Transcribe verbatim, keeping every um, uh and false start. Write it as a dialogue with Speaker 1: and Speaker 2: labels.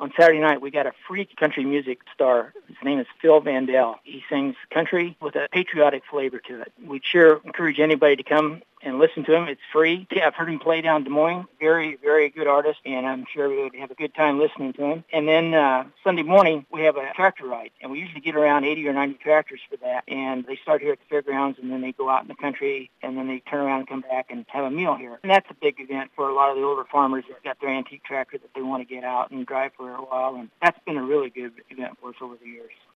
Speaker 1: On Saturday night, we got a free country music star. His name is Phil Vandell. He sings country with a patriotic flavor to it. We'd sure encourage anybody to come and listen to him. It's free. Yeah, I've heard him play down in Des Moines. Very, very good artist, and I'm sure we would have a good time listening to him. And then uh, Sunday morning, we have a tractor ride, and we usually get around eighty or ninety tractors for that. And they start here at the fairgrounds, and then they go out in the country, and then they turn around and come back and have a meal here. And that's a big event for a lot of the older farmers that got their antique tractor that they want to get out and drive for a while. And that's been a really good event for us over the years.